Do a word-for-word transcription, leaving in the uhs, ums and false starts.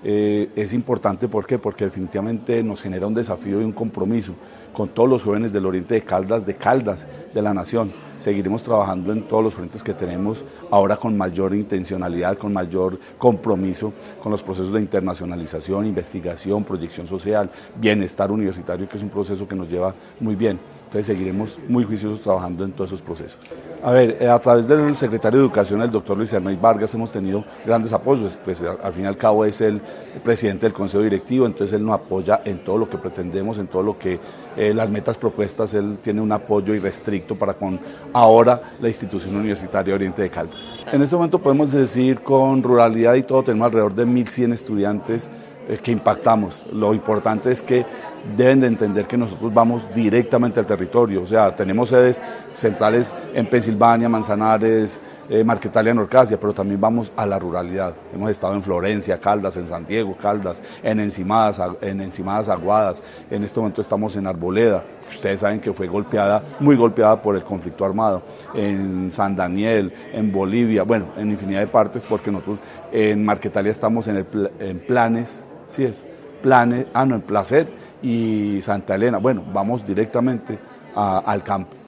eh, es importante. ¿Por qué? Porque definitivamente nos genera un desafío y un compromiso con todos los jóvenes del Oriente de Caldas, de Caldas, de la nación. Seguiremos trabajando en todos los frentes que tenemos, ahora con mayor intencionalidad, con mayor compromiso con los procesos de internacionalización, investigación, proyección social, bienestar universitario, que es un proceso que nos lleva muy bien. Entonces seguiremos muy juiciosos trabajando en todos esos procesos. A ver, a través del secretario de Educación, el doctor Luis Ernest Vargas, hemos tenido grandes apoyos. Pues al fin y al cabo es el presidente del Consejo Directivo, entonces él nos apoya en todo lo que pretendemos, en todo lo que eh, las metas propuestas. Él tiene un apoyo irrestricto para con ahora la institución universitaria Oriente de Caldas. En este momento podemos decir, con ruralidad y todo, tenemos alrededor de mil cien estudiantes eh, que impactamos. Lo importante es que deben de entender que nosotros vamos directamente al territorio, o sea, tenemos sedes centrales en Pensilvania, Manzanares, eh, Marquetalia, Norcasia, pero también vamos a la ruralidad. Hemos estado en Florencia, Caldas, en San Diego, Caldas, en Encimadas, en Encimadas Aguadas, en este momento estamos en Arboleda, que ustedes saben que fue golpeada, muy golpeada por el conflicto armado, en San Daniel, en Bolivia, bueno, en infinidad de partes, porque nosotros en Marquetalia estamos en, el, en Planes, sí es, Planes, ah no, en Placer y Santa Elena. Bueno, vamos directamente a, al campo.